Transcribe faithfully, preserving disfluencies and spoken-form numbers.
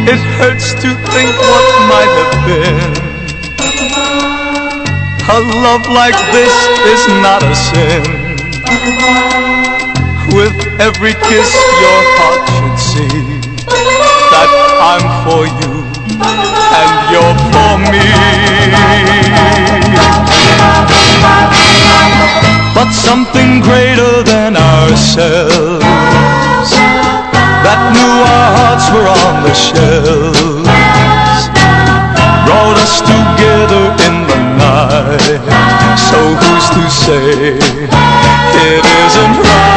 It hurts to think what might have been. A love like this is not a sin. With every kiss your heart should see that I'm for you and you're for me. But something greater than ourselves, that knew our hearts were on the shelves, brought us together in the night. So who's to say it isn't right?